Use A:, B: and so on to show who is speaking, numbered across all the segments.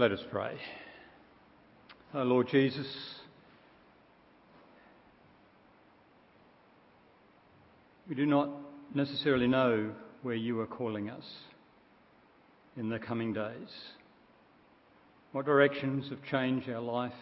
A: Let us pray. Oh Lord Jesus, we do not necessarily know where you are calling us in the coming days, what directions of change our life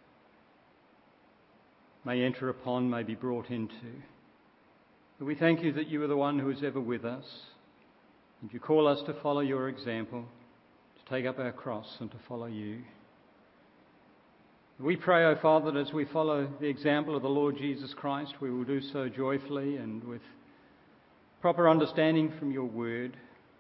A: may enter upon, may be brought into. But we thank you that you are the one who is ever with us, and you call us to follow your example, to take up our cross and to follow you. We pray, O Father, that as we follow the example of the Lord Jesus Christ, we will do so joyfully and with proper understanding from your word.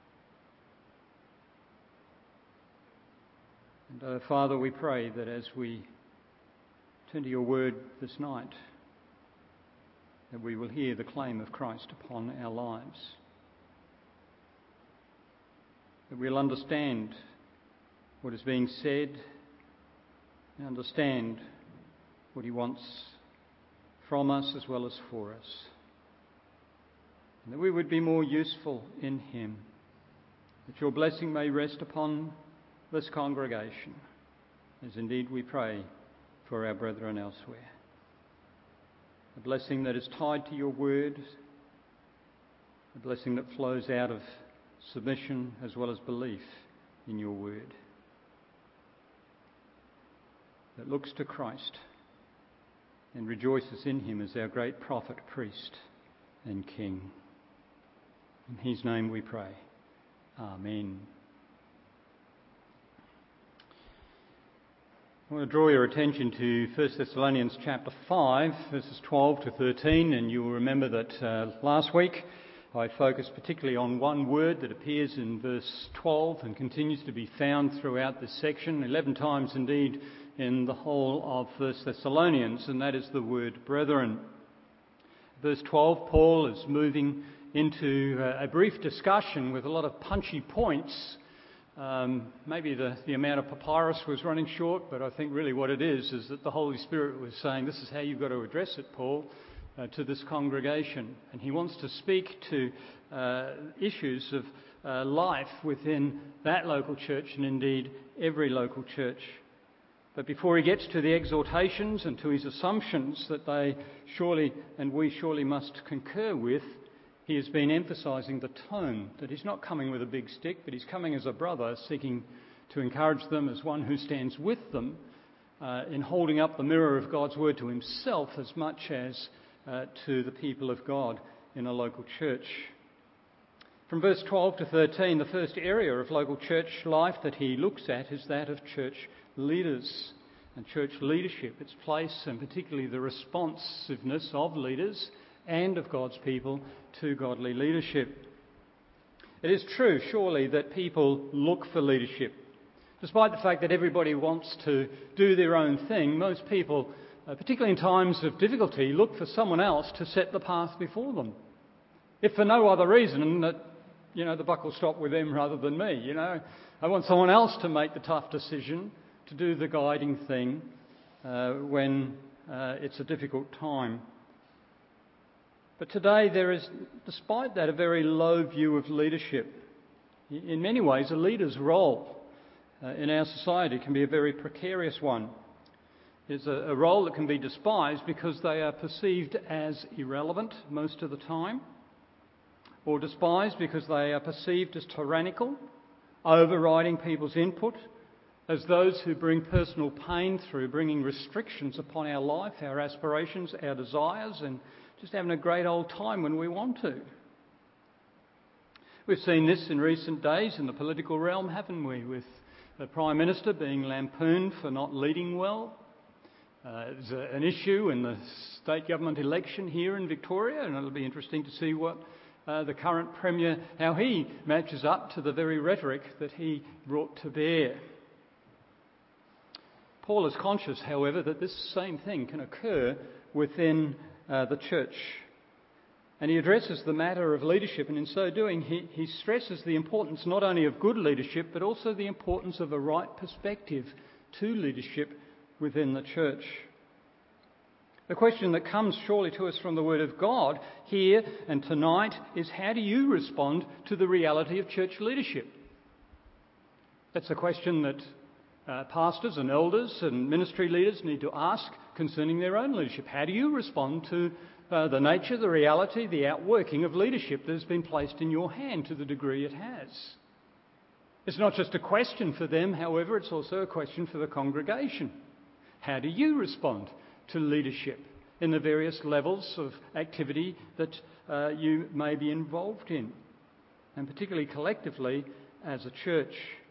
A: And Father, we pray that as we turn to your word this night, that we will hear the claim of Christ upon our lives, that we'll understand what is being said and understand what he wants from us as well as for us, and that we would be more useful in him, that your blessing may rest upon this congregation, as indeed we pray for our brethren elsewhere. A blessing that is tied to your word, a blessing that flows out of submission as well as belief in your word, that looks to Christ and rejoices in him as our great prophet, priest and king. In his name we pray. Amen. I want to draw your attention to 1 Thessalonians chapter 5, verses 12 to 13, and you'll remember that last week I focused particularly on one word that appears in verse 12 and continues to be found throughout this section, 11 times indeed in the whole of 1 Thessalonians, and that is the word brethren. Verse 12, Paul is moving into a brief discussion with a lot of punchy points. Maybe the amount of papyrus was running short, but I think really what it is that the Holy Spirit was saying, this is how you've got to address it, Paul, to this congregation. And he wants to speak to issues of life within that local church and indeed every local church. But before he gets to the exhortations and to his assumptions that they surely and we surely must concur with, he has been emphasising the tone, that he's not coming with a big stick, but he's coming as a brother, seeking to encourage them as one who stands with them in holding up the mirror of God's word to himself as much as to the people of God in a local church. From verse 12 to 13, the first area of local church life that he looks at is that of church leaders and church leadership, its place and particularly the responsiveness of leaders and of God's people to godly leadership. It is true, surely, that people look for leadership. Despite the fact that everybody wants to do their own thing, most people, particularly in times of difficulty, look for someone else to set the path before them. If for no other reason that, the buck will stop with them rather than me. I want someone else to make the tough decision, to do the guiding thing when it's a difficult time. But today there is, despite that, a very low view of leadership. In many ways, a leader's role in our society can be a very precarious one. It's a role that can be despised because they are perceived as irrelevant most of the time, or despised because they are perceived as tyrannical, overriding people's input, as those who bring personal pain through bringing restrictions upon our life, our aspirations, our desires, and just having a great old time when we want to. We've seen this in recent days in the political realm, haven't we, with the Prime Minister being lampooned for not leading well. There's an issue in the state government election here in Victoria, and it'll be interesting to see what the current Premier, how he matches up to the very rhetoric that he brought to bear. Paul is conscious, however, that this same thing can occur within the church. And he addresses the matter of leadership, and in so doing he stresses the importance not only of good leadership but also the importance of a right perspective to leadership within the church. The question that comes surely to us from the Word of God here and tonight is, how do you respond to the reality of church leadership? That's a question that pastors and elders and ministry leaders need to ask concerning their own leadership. How do you respond to the nature, the reality, the outworking of leadership that has been placed in your hand to the degree it has? It's not just a question for them, however, it's also a question for the congregation. How do you respond to leadership in the various levels of activity that you may be involved in, and particularly collectively as a church?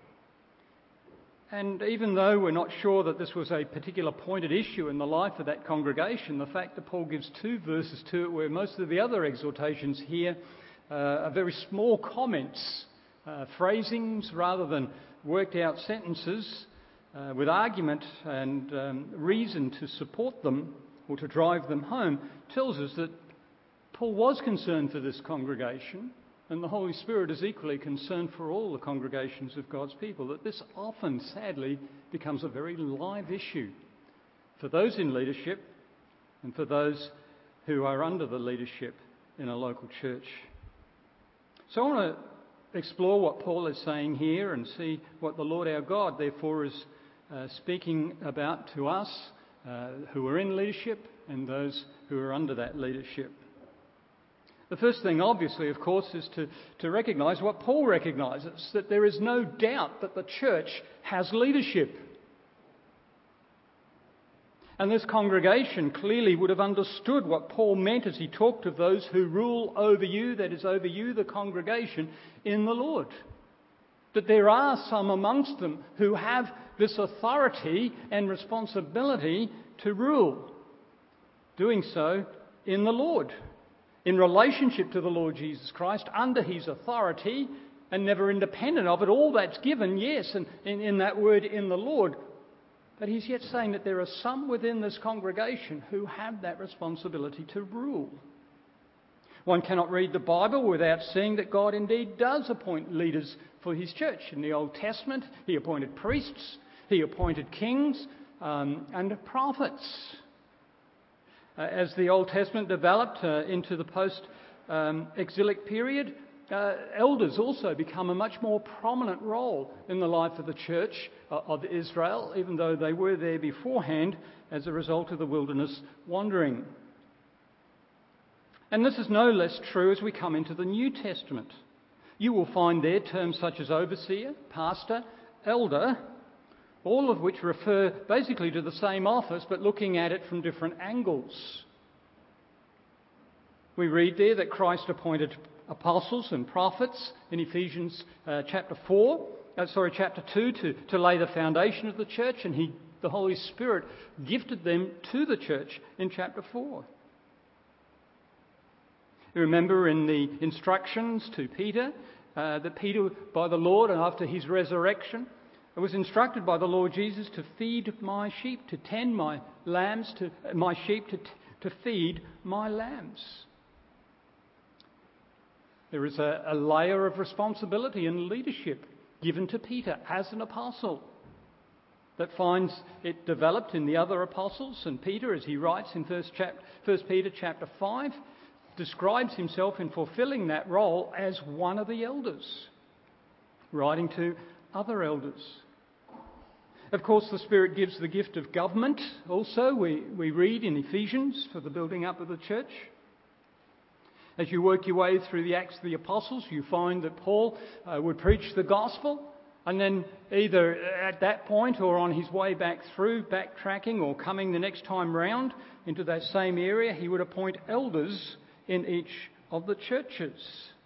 A: And even though we're not sure that this was a particular pointed issue in the life of that congregation, the fact that Paul gives 2 verses to it where most of the other exhortations here are very small comments, phrasings rather than worked out sentences with argument and reason to support them or to drive them home, tells us that Paul was concerned for this congregation, and the Holy Spirit is equally concerned for all the congregations of God's people, that this often, sadly, becomes a very live issue for those in leadership and for those who are under the leadership in a local church. So I want to explore what Paul is saying here and see what the Lord our God, therefore, is speaking about to us who are in leadership and those who are under that leadership. The first thing, obviously, of course, is to recognise what Paul recognises, that there is no doubt that the church has leadership. And this congregation clearly would have understood what Paul meant as he talked of those who rule over you, that is, over you, the congregation, in the Lord. That there are some amongst them who have this authority and responsibility to rule, doing so in the Lord, in relationship to the Lord Jesus Christ, under his authority, and never independent of it. All that's given, yes, and in that word, in the Lord. But he's yet saying that there are some within this congregation who have that responsibility to rule. One cannot read the Bible without seeing that God indeed does appoint leaders for his church. In the Old Testament, he appointed priests, he appointed kings and prophets. As the Old Testament developed into the post-exilic period, elders also become a much more prominent role in the life of the church of Israel, even though they were there beforehand as a result of the wilderness wandering. And this is no less true as we come into the New Testament. You will find there terms such as overseer, pastor, elder, all of which refer basically to the same office but looking at it from different angles. We read there that Christ appointed apostles and prophets in Ephesians chapter 2 to lay the foundation of the church, and the Holy Spirit gifted them to the church in chapter 4. You remember in the instructions to Peter that Peter, by the Lord and after his resurrection, was instructed by the Lord Jesus to feed my sheep, to tend my lambs, my sheep, to feed my lambs. There is a layer of responsibility and leadership given to Peter as an apostle that finds it developed in the other apostles. And Peter, as he writes in 1 Peter chapter 5, describes himself in fulfilling that role as one of the elders, writing to other elders. Of course, the Spirit gives the gift of government also. We read in Ephesians for the building up of the church. As you work your way through the Acts of the Apostles, you find that Paul would preach the gospel, and then either at that point or on his way back through, backtracking or coming the next time round into that same area, he would appoint elders in each of the churches.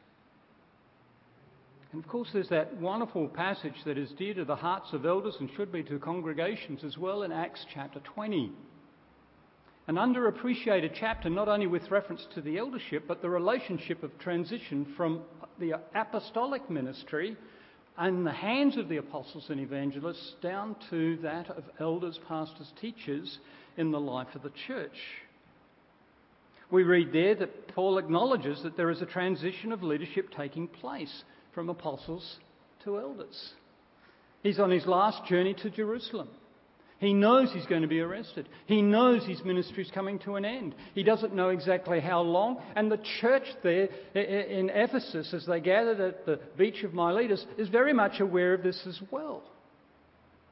A: And of course there's that wonderful passage that is dear to the hearts of elders and should be to congregations as well in Acts chapter 20. An underappreciated chapter not only with reference to the eldership but the relationship of transition from the apostolic ministry in the hands of the apostles and evangelists down to that of elders, pastors, teachers in the life of the church. We read there that Paul acknowledges that there is a transition of leadership taking place from apostles to elders. He's on his last journey to Jerusalem. He knows he's going to be arrested. He knows his ministry is coming to an end. He doesn't know exactly how long. And the church there in Ephesus, as they gathered at the beach of Miletus, is very much aware of this as well.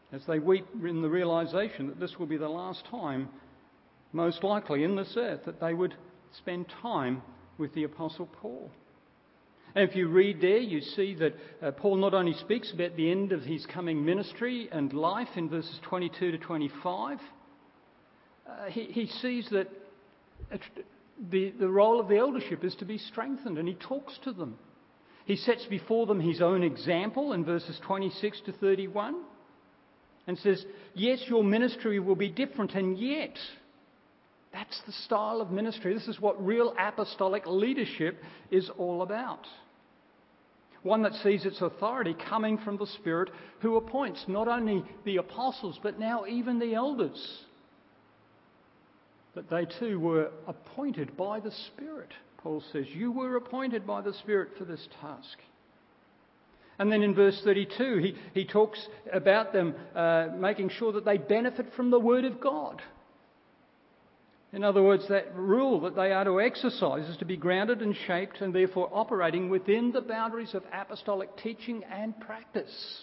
A: as they weep in the realisation that this will be the last time, most likely in this earth, that they would spend time with the Apostle Paul. And if you read there, you see that Paul not only speaks about the end of his coming ministry and life in verses 22 to 25, he sees that the role of the eldership is to be strengthened, and he talks to them. He sets before them his own example in verses 26 to 31 and says, yes, your ministry will be different, and yet that's the style of ministry. This is what real apostolic leadership is all about. One that sees its authority coming from the Spirit, who appoints not only the apostles but now even the elders. That they too were appointed by the Spirit. Paul says, you were appointed by the Spirit for this task. And then in verse 32, he talks about them making sure that they benefit from the Word of God. In other words, that rule that they are to exercise is to be grounded and shaped and therefore operating within the boundaries of apostolic teaching and practice.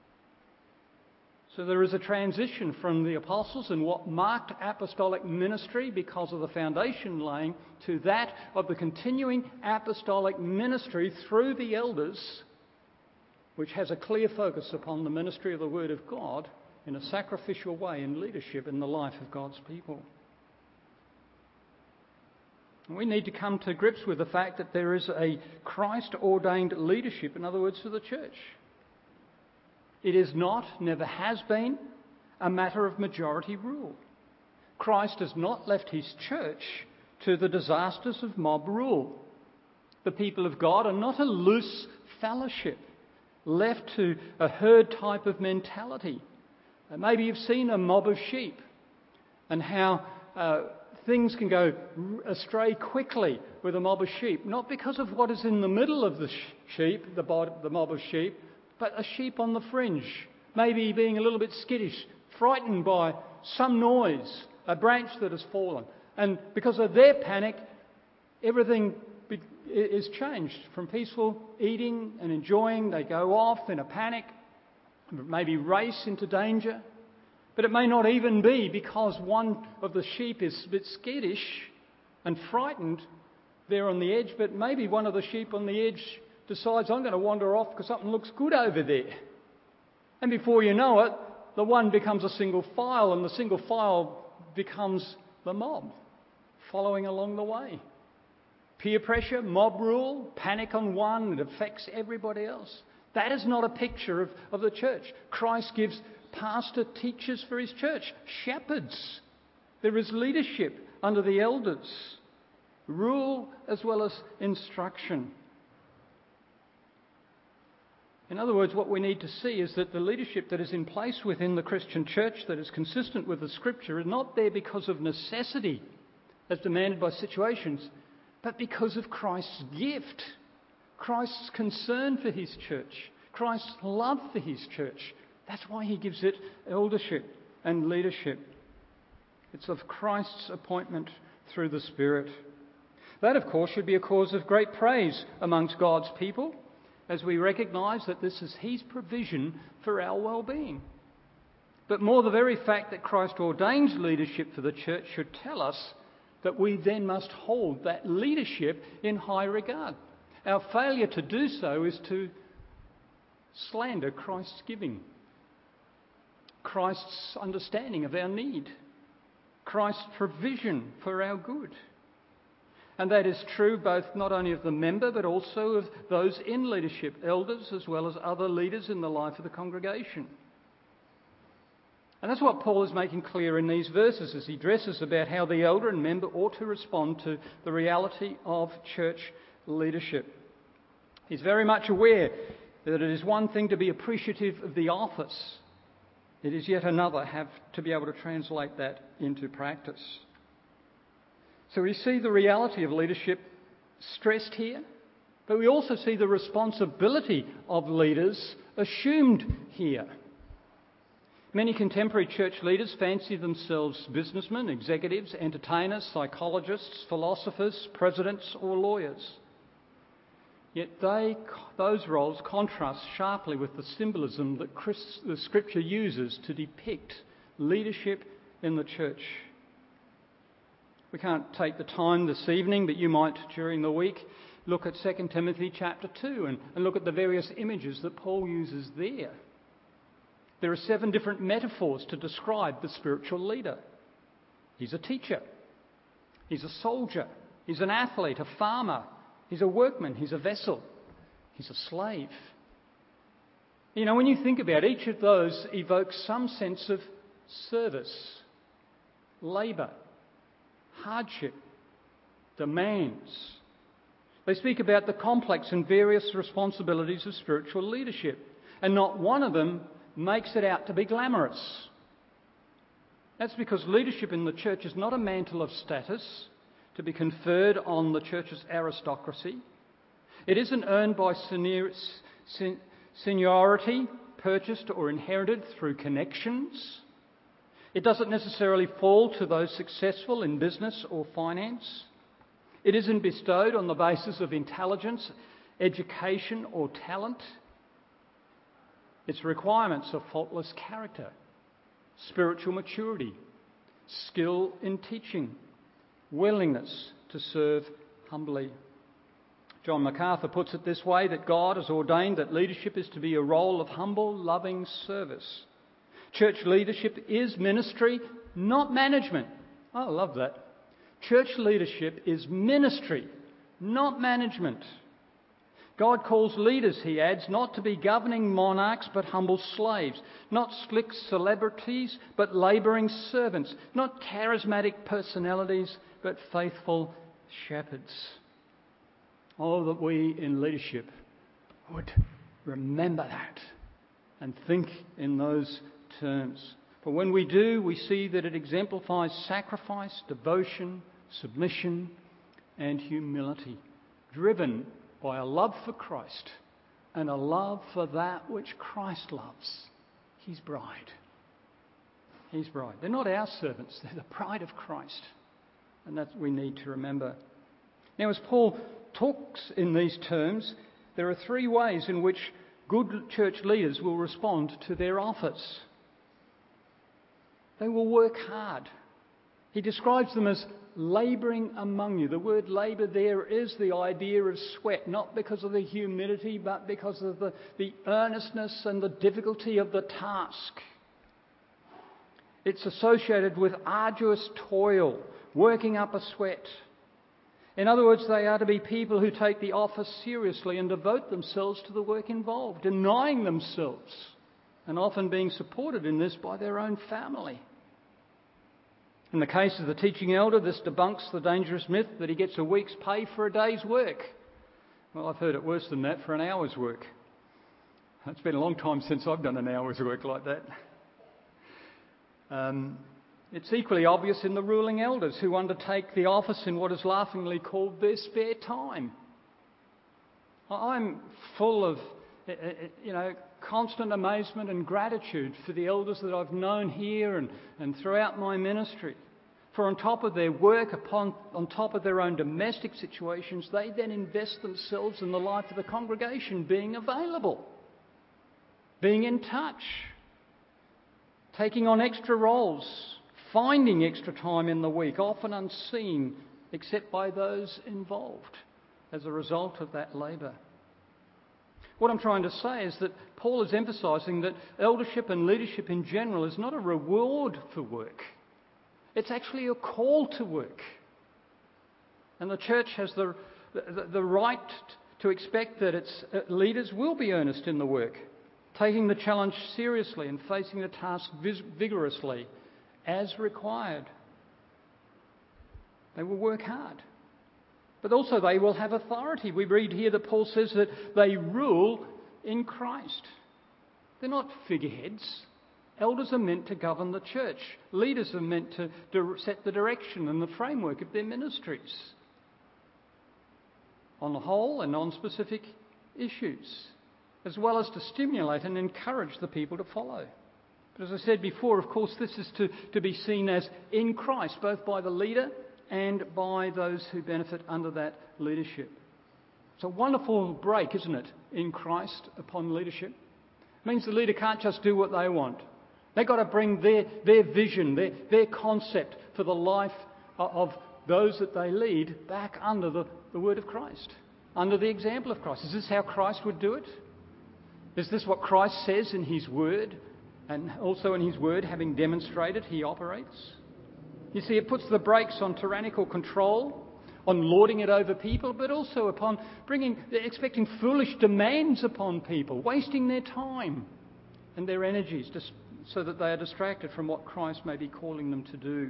A: So there is a transition from the apostles and what marked apostolic ministry because of the foundation laying to that of the continuing apostolic ministry through the elders, which has a clear focus upon the ministry of the Word of God in a sacrificial way in leadership in the life of God's people. We need to come to grips with the fact that there is a Christ-ordained leadership, in other words, for the church. It is not, never has been, a matter of majority rule. Christ has not left his church to the disasters of mob rule. The people of God are not a loose fellowship left to a herd type of mentality. Maybe you've seen a mob of sheep and how things can go astray quickly with a mob of sheep, not because of what is in the middle of the sheep, the mob of sheep, but a sheep on the fringe, maybe being a little bit skittish, frightened by some noise, a branch that has fallen. And because of their panic, everything is changed. From peaceful eating and enjoying, they go off in a panic, maybe race into danger. But it may not even be because one of the sheep is a bit skittish and frightened there on the edge, but maybe one of the sheep on the edge decides, I'm going to wander off because something looks good over there. And before you know it, the one becomes a single file, and the single file becomes the mob, following along the way. Peer pressure, mob rule, panic on one, it affects everybody else. That is not a picture of the church. Christ gives pastor teachers for his church, shepherds. There is leadership under the elders, rule as well as instruction. In other words, what we need to see is that the leadership that is in place within the Christian church that is consistent with the Scripture is not there because of necessity, as demanded by situations, but because of Christ's gift, Christ's concern for his church, Christ's love for his church. That's why he gives it eldership and leadership. It's of Christ's appointment through the Spirit. That, of course, should be a cause of great praise amongst God's people, as we recognise that this is his provision for our well-being. But more, the very fact that Christ ordains leadership for the church should tell us that we then must hold that leadership in high regard. Our failure to do so is to slander Christ's giving, Christ's understanding of our need, Christ's provision for our good. And that is true both not only of the member but also of those in leadership, elders as well as other leaders in the life of the congregation. And that's what Paul is making clear in these verses as he addresses about how the elder and member ought to respond to the reality of church leadership. He's very much aware that it is one thing to be appreciative of the office. It is yet another have to be able to translate that into practice. So we see the reality of leadership stressed here, but we also see the responsibility of leaders assumed here. Many contemporary church leaders fancy themselves businessmen, executives, entertainers, psychologists, philosophers, presidents or lawyers. Yet those roles contrast sharply with the symbolism that the Scripture uses to depict leadership in the church. We can't take the time this evening, but you might during the week look at 2 Timothy chapter 2 and look at the various images that Paul uses there. There are 7 different metaphors to describe the spiritual leader. He's a teacher. He's a soldier. He's an athlete, a farmer. He's a workman. He's a vessel. He's a slave. You know, when you think about it, each of those evokes some sense of service, labour, hardship, demands. They speak about the complex and various responsibilities of spiritual leadership, and not one of them makes it out to be glamorous. That's because leadership in the church is not a mantle of status to be conferred on the church's aristocracy. It isn't earned by seniority, purchased or inherited through connections. It doesn't necessarily fall to those successful in business or finance. It isn't bestowed on the basis of intelligence, education or talent. Its requirements are faultless character, spiritual maturity, skill in teaching, willingness to serve humbly. John MacArthur puts it this way, that God has ordained that leadership is to be a role of humble, loving service. Church leadership is ministry, not management. I love that. Church leadership is ministry, not management. God calls leaders, he adds, not to be governing monarchs but humble slaves, not slick celebrities but labouring servants, not charismatic personalities but faithful shepherds. Oh, that we in leadership would remember that and think in those terms. For when we do, we see that it exemplifies sacrifice, devotion, submission and humility, driven by a love for Christ and a love for that which Christ loves, his bride. His bride. They're not our servants, they're the bride of Christ. And that we need to remember. Now, as Paul talks in these terms, there are 3 ways in which good church leaders will respond to their office. They will work hard. He describes them as labouring among you. The word labour there is the idea of sweat, not because of the humidity, but because of the earnestness and the difficulty of the task. It's associated with arduous toil, working up a sweat. In other words, they are to be people who take the office seriously and devote themselves to the work involved, denying themselves, and often being supported in this by their own family. In the case of the teaching elder, this debunks the dangerous myth that he gets a week's pay for a day's work. Well, I've heard it worse than that, for an hour's work. It's been a long time since I've done an hour's work like that. It's equally obvious in the ruling elders who undertake the office in what is laughingly called their spare time. I'm full of, constant amazement and gratitude for the elders that I've known here and throughout my ministry. For on top of their work, on top of their own domestic situations, they then invest themselves in the life of the congregation, being available, being in touch, taking on extra roles, finding extra time in the week, often unseen except by those involved as a result of that labour. What I'm trying to say is that Paul is emphasising that eldership and leadership in general is not a reward for work. It's actually a call to work. And the church has the right to expect that its leaders will be earnest in the work, taking the challenge seriously and facing the task vigorously as required. They will work hard. But also they will have authority. We read here that Paul says that they rule in Christ. They're not figureheads. Elders are meant to govern the church. Leaders are meant to set the direction and the framework of their ministries on the whole and on specific issues, as well as to stimulate and encourage the people to follow. But as I said before, of course, this is to be seen as in Christ, both by the leader and by those who benefit under that leadership. It's a wonderful break, isn't it, in Christ upon leadership? It means the leader can't just do what they want. They've got to bring their vision, their concept for the life of those that they lead back under the word of Christ, under the example of Christ. Is this how Christ would do it? Is this what Christ says in his word? And also in his word, having demonstrated, he operates? You see, it puts the brakes on tyrannical control, on lording it over people, but also upon expecting foolish demands upon people, wasting their time and their energies just so that they are distracted from what Christ may be calling them to do.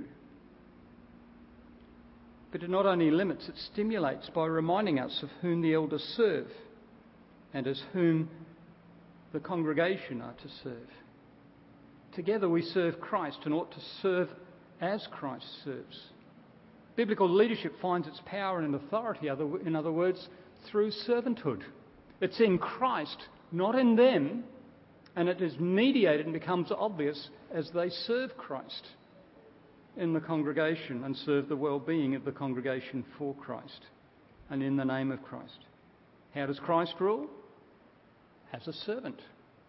A: But it not only limits, it stimulates by reminding us of whom the elders serve and as whom the congregation are to serve. Together we serve Christ and ought to serve as Christ serves. Biblical leadership finds its power and authority, in other words, through servanthood. It's in Christ, not in them, and it is mediated and becomes obvious as they serve Christ in the congregation and serve the well-being of the congregation for Christ and in the name of Christ. How does Christ rule? As a servant.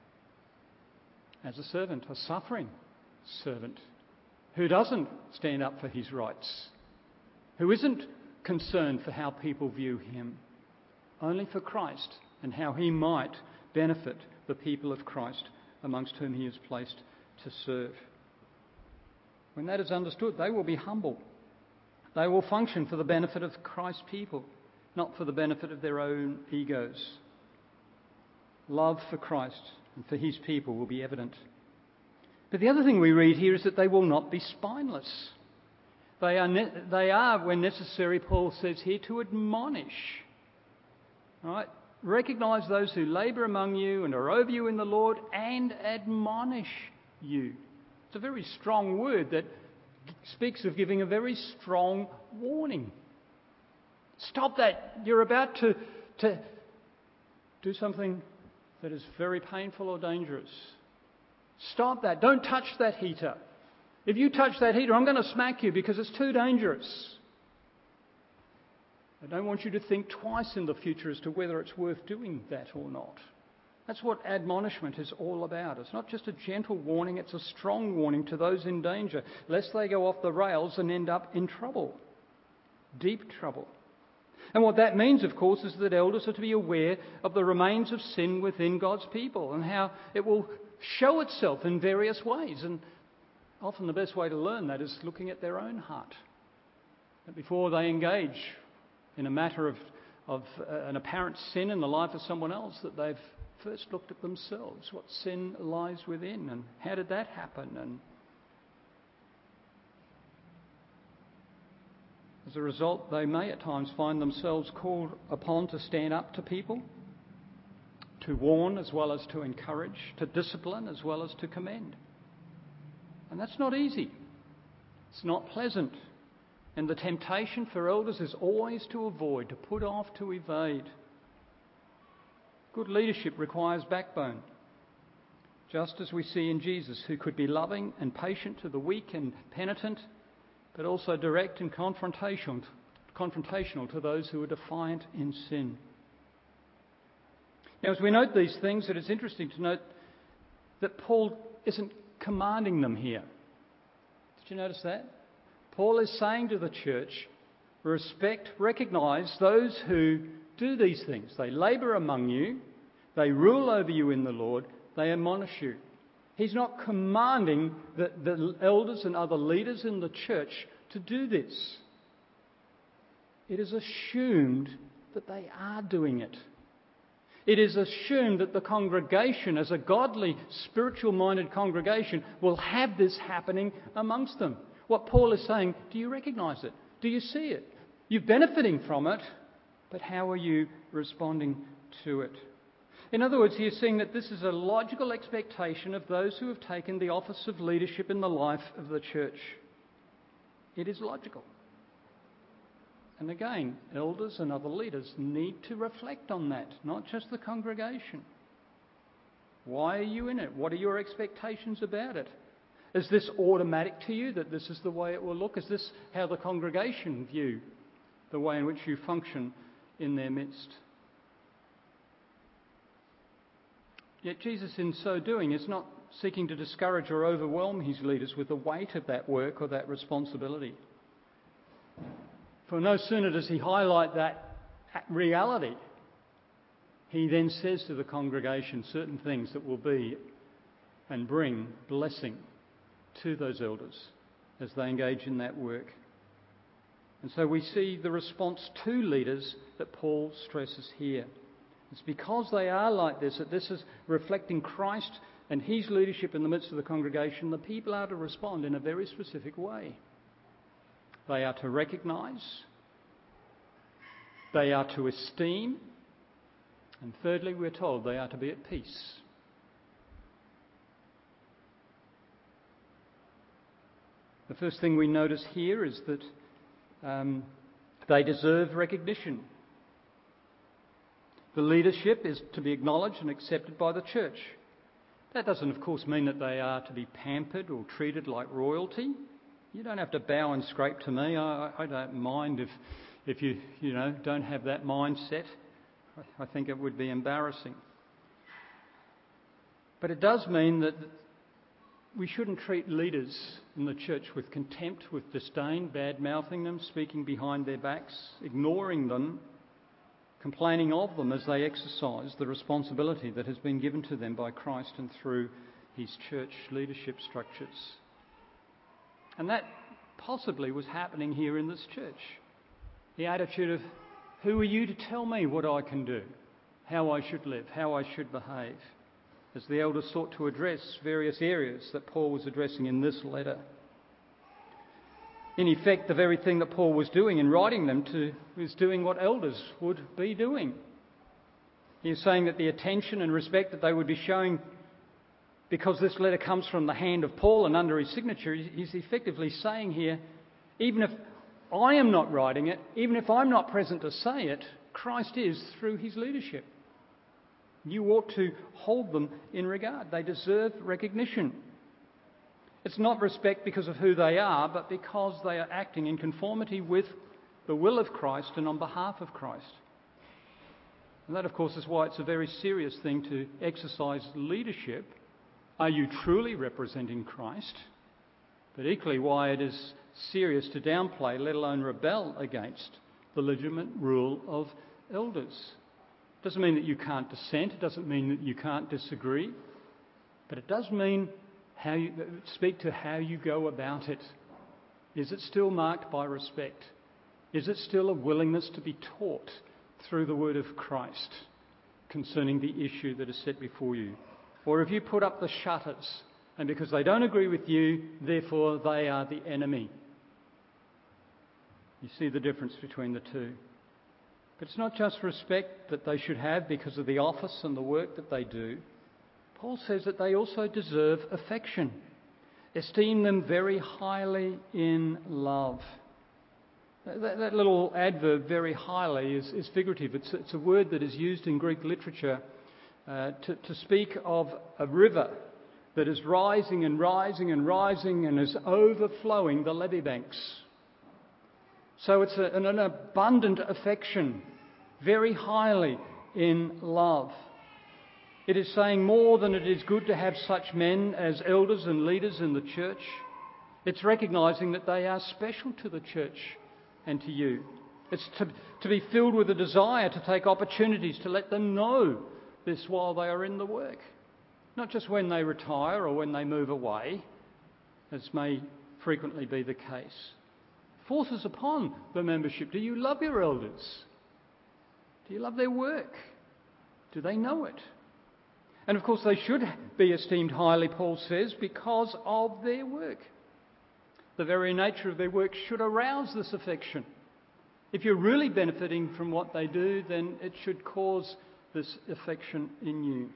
A: As a servant, a suffering servant who doesn't stand up for his rights, who isn't concerned for how people view him, only for Christ and how he might benefit the people of Christ amongst whom he is placed to serve. When that is understood, they will be humble. They will function for the benefit of Christ's people, not for the benefit of their own egos. Love for Christ and for his people will be evident. But the other thing we read here is that they will not be spineless. They are, when necessary, Paul says here, to admonish. All right? Recognise those who labour among you and are over you in the Lord and admonish you. It's a very strong word that speaks of giving a very strong warning. Stop that. You're about to do something that is very painful or dangerous. Stop that. Don't touch that heater. If you touch that heater, I'm going to smack you because it's too dangerous. I don't want you to think twice in the future as to whether it's worth doing that or not. That's what admonishment is all about. It's not just a gentle warning, it's a strong warning to those in danger, lest they go off the rails and end up in trouble, deep trouble. And what that means, of course, is that elders are to be aware of the remains of sin within God's people and how it will show itself in various ways. And often the best way to learn that is looking at their own heart. And before they engage in a matter of an apparent sin in the life of someone else, that they've first looked at themselves, what sin lies within, and how did that happen? And as a result, they may at times find themselves called upon to stand up to people, to warn as well as to encourage, to discipline as well as to commend. And that's not easy. It's not pleasant. And the temptation for elders is always to avoid, to put off, to evade. Good leadership requires backbone, just as we see in Jesus, who could be loving and patient to the weak and penitent, but also direct and confrontational to those who are defiant in sin. Now, as we note these things, it is interesting to note that Paul isn't commanding them here. Did you notice that? Paul is saying to the church, recognise those who do these things. They labour among you, they rule over you in the Lord, they admonish you. He's not commanding the elders and other leaders in the church to do this. It is assumed that they are doing it. It is assumed that the congregation, as a godly, spiritual-minded congregation, will have this happening amongst them. What Paul is saying, do you recognise it? Do you see it? You're benefiting from it, but how are you responding to it? In other words, he is saying that this is a logical expectation of those who have taken the office of leadership in the life of the church. It is logical. And again, elders and other leaders need to reflect on that, not just the congregation. Why are you in it? What are your expectations about it? Is this automatic to you, that this is the way it will look? Is this how the congregation view the way in which you function in their midst? Yet Jesus, in so doing, is not seeking to discourage or overwhelm his leaders with the weight of that work or that responsibility. For no sooner does he highlight that reality, he then says to the congregation certain things that will be and bring blessing to those elders as they engage in that work. And so we see the response to leaders that Paul stresses here. It's because they are like this, that this is reflecting Christ and his leadership in the midst of the congregation, the people are to respond in a very specific way. They are to recognise, they are to esteem, and thirdly, we're told they are to be at peace. The first thing we notice here is that they deserve recognition. The leadership is to be acknowledged and accepted by the church. That doesn't, of course, mean that they are to be pampered or treated like royalty. You don't have to bow and scrape to me. I don't mind if you don't have that mindset. I think it would be embarrassing. But it does mean that we shouldn't treat leaders in the church with contempt, with disdain, bad-mouthing them, speaking behind their backs, ignoring them, complaining of them as they exercise the responsibility that has been given to them by Christ and through his church leadership structures. And that possibly was happening here in this church. The attitude of, who are you to tell me what I can do, how I should live, how I should behave, as the elders sought to address various areas that Paul was addressing in this letter. In effect, the very thing that Paul was doing in writing them to was doing what elders would be doing. He is saying that the attention and respect that they would be showing, because this letter comes from the hand of Paul and under his signature, he's effectively saying here, even if I am not writing it, even if I'm not present to say it, Christ is through his leadership. You ought to hold them in regard. They deserve recognition. It's not respect because of who they are, but because they are acting in conformity with the will of Christ and on behalf of Christ. And that, of course, is why it's a very serious thing to exercise leadership. Are you truly representing Christ? But equally why it is serious to downplay, let alone rebel against, the legitimate rule of elders. It doesn't mean that you can't dissent. It doesn't mean that you can't disagree. But it does mean speak to how you go about it. Is it still marked by respect? Is it still a willingness to be taught through the word of Christ concerning the issue that is set before you? Or have you put up the shutters, and because they don't agree with you, therefore they are the enemy? You see the difference between the two. But it's not just respect that they should have because of the office and the work that they do. Paul says that they also deserve affection. Esteem them very highly in love. That little adverb, very highly, is figurative. It's a word that is used in Greek literature to speak of a river that is rising and rising and rising and is overflowing the levee banks. So it's an abundant affection, very highly in love. It is saying more than it is good to have such men as elders and leaders in the church. It's recognising that they are special to the church and to you. It's to be filled with a desire to take opportunities to let them know this while they are in the work. Not just when they retire or when they move away, as may frequently be the case. Forces upon the membership. Do you love your elders? Do you love their work? Do they know it? And of course they should be esteemed highly, Paul says, because of their work. The very nature of their work should arouse this affection. If you're really benefiting from what they do, then it should cause this affection in you.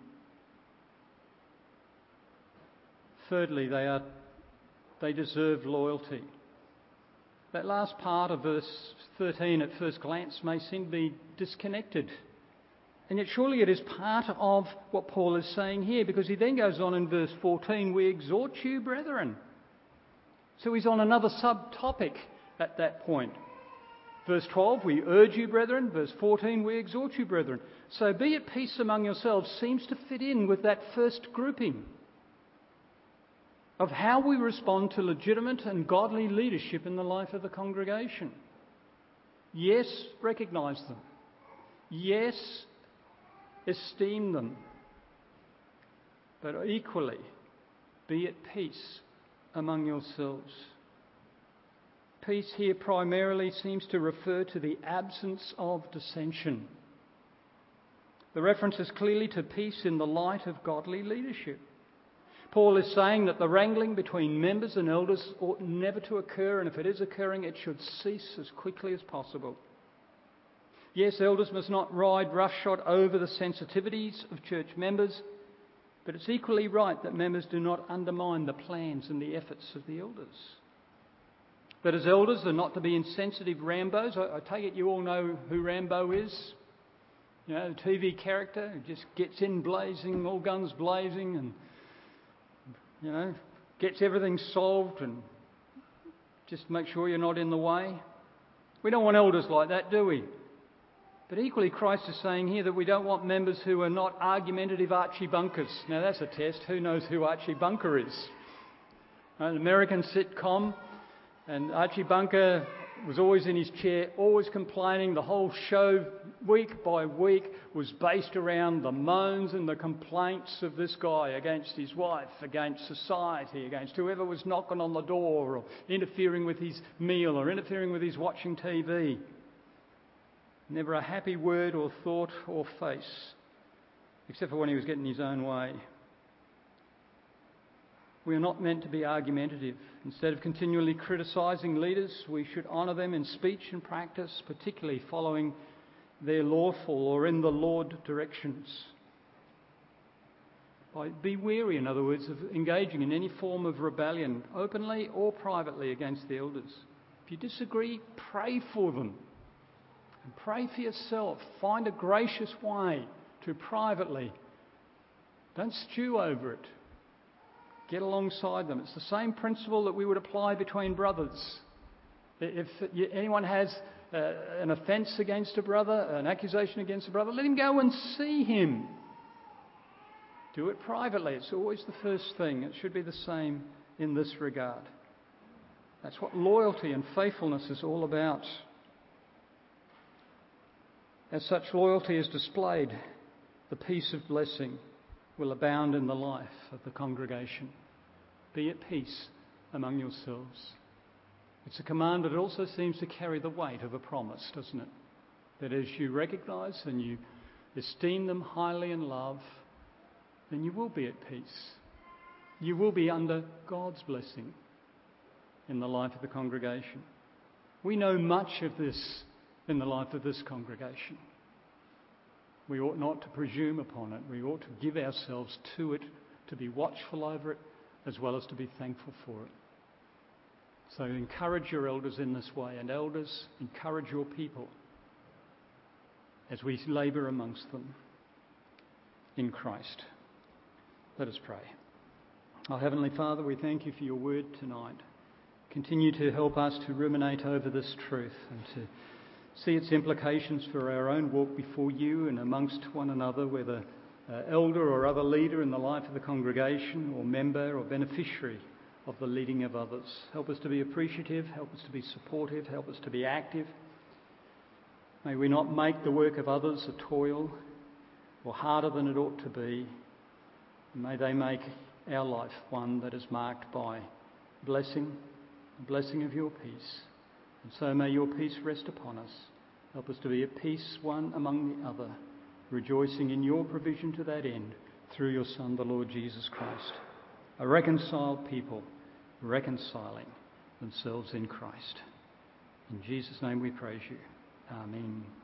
A: Thirdly, they deserve loyalty. That last part of verse 13 at first glance may seem to be disconnected. And yet surely it is part of what Paul is saying here, because he then goes on in verse 14, we exhort you, brethren. So he's on another subtopic at that point. Verse 12, we urge you, brethren. Verse 14, we exhort you, brethren. So be at peace among yourselves seems to fit in with that first grouping of how we respond to legitimate and godly leadership in the life of the congregation. Yes, recognise them. Yes, esteem them. But equally, be at peace among yourselves. Peace here primarily seems to refer to the absence of dissension. The reference is clearly to peace in the light of godly leadership. Paul is saying that the wrangling between members and elders ought never to occur, and if it is occurring, it should cease as quickly as possible. Yes, elders must not ride roughshod over the sensitivities of church members, but it's equally right that members do not undermine the plans and the efforts of the elders. That as elders are not to be insensitive Rambos. I take it you all know who Rambo is. You know, the TV character who just gets in blazing, all guns blazing, and gets everything solved and just make sure you're not in the way. We don't want elders like that, do we? But equally, Christ is saying here that we don't want members who are not argumentative Archie Bunkers. Now that's a test. Who knows who Archie Bunker is? An American sitcom, and Archie Bunker was always in his chair, always complaining. The whole show, week by week, was based around the moans and the complaints of this guy against his wife, against society, against whoever was knocking on the door or interfering with his meal or interfering with his watching TV. Never a happy word or thought or face, except for when he was getting his own way. We are not meant to be argumentative. Instead of continually criticising leaders, we should honour them in speech and practice, particularly following their lawful or in the Lord directions. Be wary, in other words, of engaging in any form of rebellion, openly or privately, against the elders. If you disagree, pray for them. And pray for yourself. Find a gracious way to privately. Don't stew over it. Get alongside them. It's the same principle that we would apply between brothers. If anyone has an offence against a brother, an accusation against a brother, let him go and see him. Do it privately. It's always the first thing. It should be the same in this regard. That's what loyalty and faithfulness is all about. As such loyalty is displayed, the peace of blessing will abound in the life of the congregation. Be at peace among yourselves. It's a command that also seems to carry the weight of a promise, doesn't it? That as you recognise and you esteem them highly in love, then you will be at peace. You will be under God's blessing in the life of the congregation. We know much of this in the life of this congregation. We ought not to presume upon it. We ought to give ourselves to it, to be watchful over it, as well as to be thankful for it. So encourage your elders in this way, and elders, encourage your people as we labour amongst them in Christ. Let us pray. Our Heavenly Father, we thank you for your word tonight. Continue to help us to ruminate over this truth and to see its implications for our own walk before you and amongst one another, whether elder or other leader in the life of the congregation, or member or beneficiary of the leading of others. Help us to be appreciative, help us to be supportive, help us to be active. May we not make the work of others a toil or harder than it ought to be. May they make our life one that is marked by blessing, the blessing of your peace. And so may your peace rest upon us. Help us to be at peace one among the other, rejoicing in your provision to that end through your Son, the Lord Jesus Christ. A reconciled people reconciling themselves in Christ. In Jesus' name we praise you. Amen.